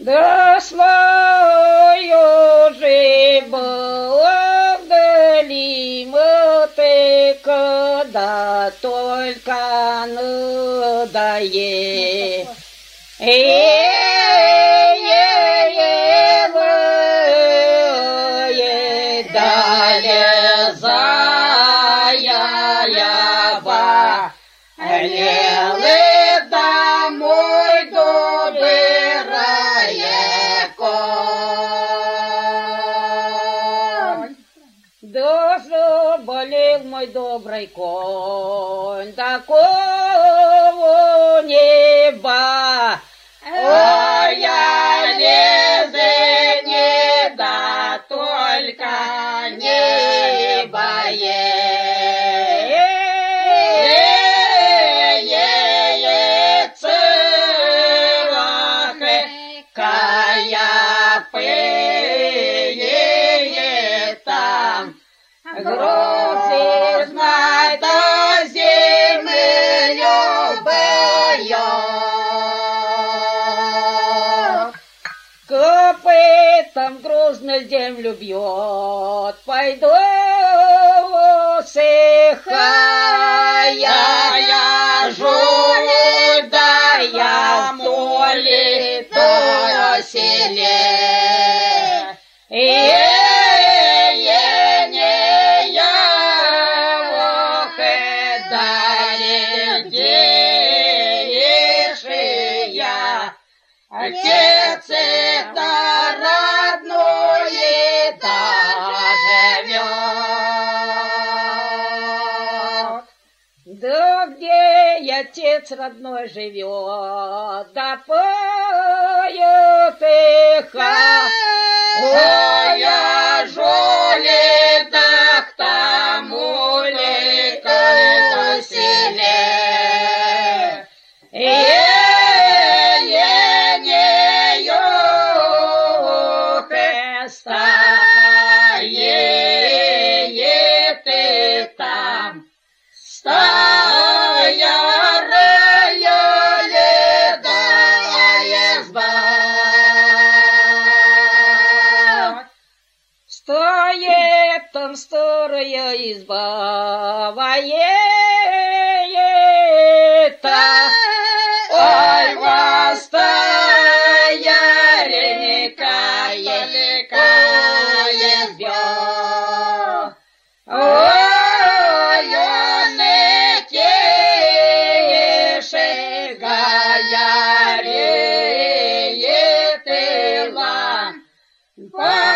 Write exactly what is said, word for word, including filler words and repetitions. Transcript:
Да свою же благодарим ты, когда только надоест. Далее заява лелы домой добирая конь. Да заболел мой добрый конь, такого неба. Ой, я лезе не да только не боится, кая пыли там, грузи знай до землю бьет. Копытом грузно землю бьет, пойду сыхая жуль, да я моли до селе. И не я охе дали дешия, отец это родное доживет. Да где отец родной живет, да поет эхо. Ой, я жоли, да к тому летает до селе. Стоит ты там, старая ледая изба. Стоит там старая изба, воета. Ой, востояленькая, лекая сбё. Ой, он тише гая реет ила.